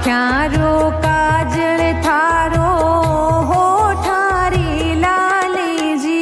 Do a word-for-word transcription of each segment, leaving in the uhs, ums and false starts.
आँख्यारो काजल थारो हो ठारी लाली जी।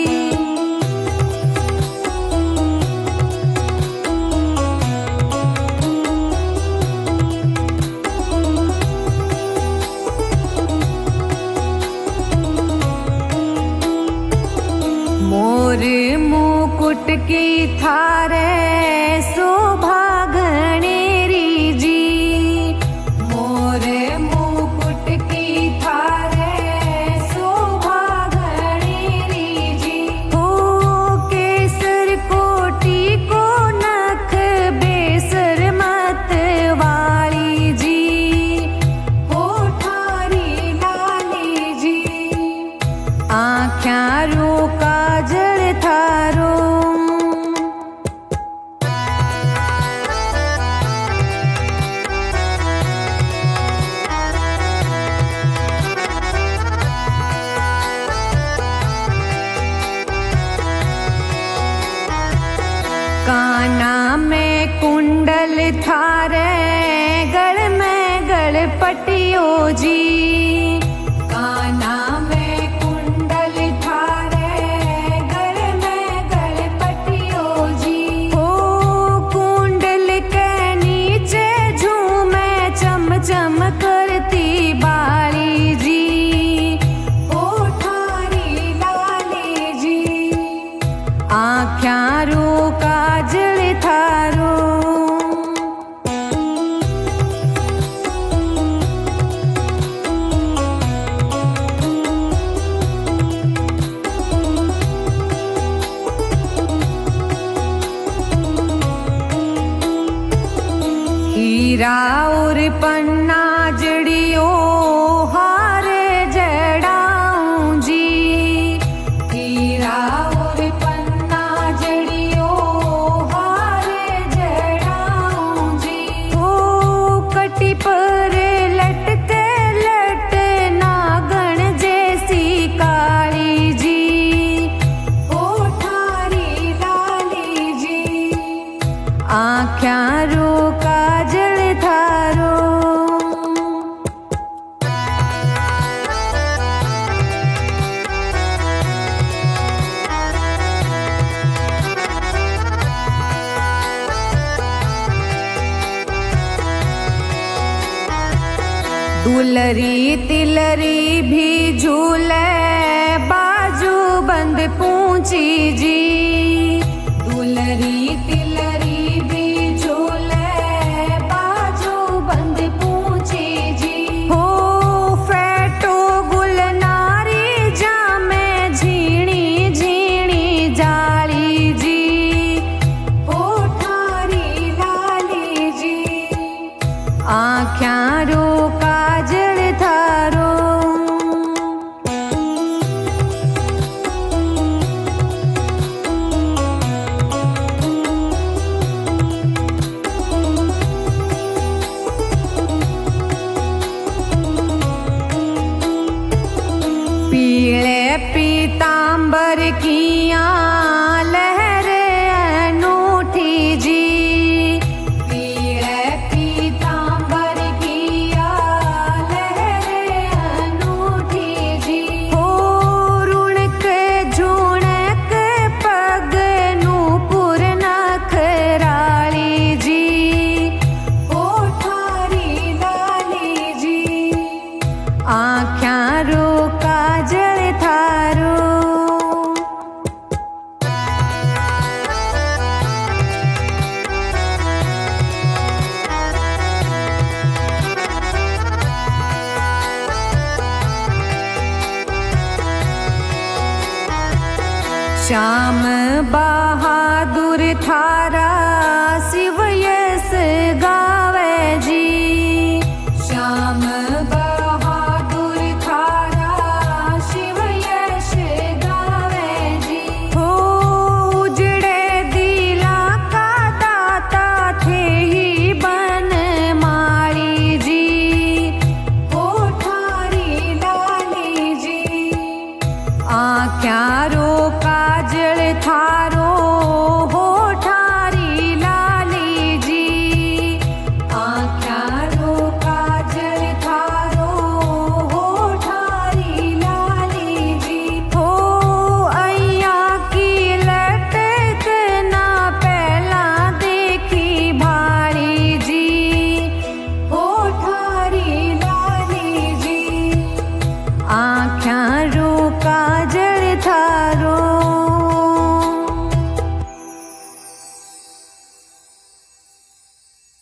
मोर मुकुट की थारे शोभा घनेरी जी। मोर मुकुट की थारे शोभा घनेरी जी। हो केसर कोटि को नख बेसर मत वाली जी। हो ठारी लाली जी। आँख्यारो काजल थारो काना में कुंडल थारे गल में गल पटियो जी। काना में कुंडल थारे गल में गल पटियो जी। हो कुंडल के नीचे झूमे चम चम करती बाली जी। हो ठारी लाली जी। आँख्यारो काजल थारो हीरा और पन्ना जड़ियो हार जड़ाऊं जी। हीरा और पन्ना जड़ियो हार जड़ाऊं जी। हो कटी पर लटके लट नागण जैसी काली जी। हो ठारी लाली जी। आँख्यारो काजल थारो दुलरी तिलरी भी झूले बाजू बंद पूंची जी। दुलरी तिलरी भी झूले बाजू बंद पूंची जी। हो फेटो गुलनारी जामे झीणी झीणी जाली जी। हो ठारी लाली जी। आँख्यारो काजल थारो पीले पीतांबर किया लहर अनूठी जी। पीले पीतांबर किया लहर अनूठी जी। हो रुणक झुणक पग नूपुर नखराली जी। हो ठारी लाली जी। आँख्यारो काजल थारो श्याम बहादुर थारा शिव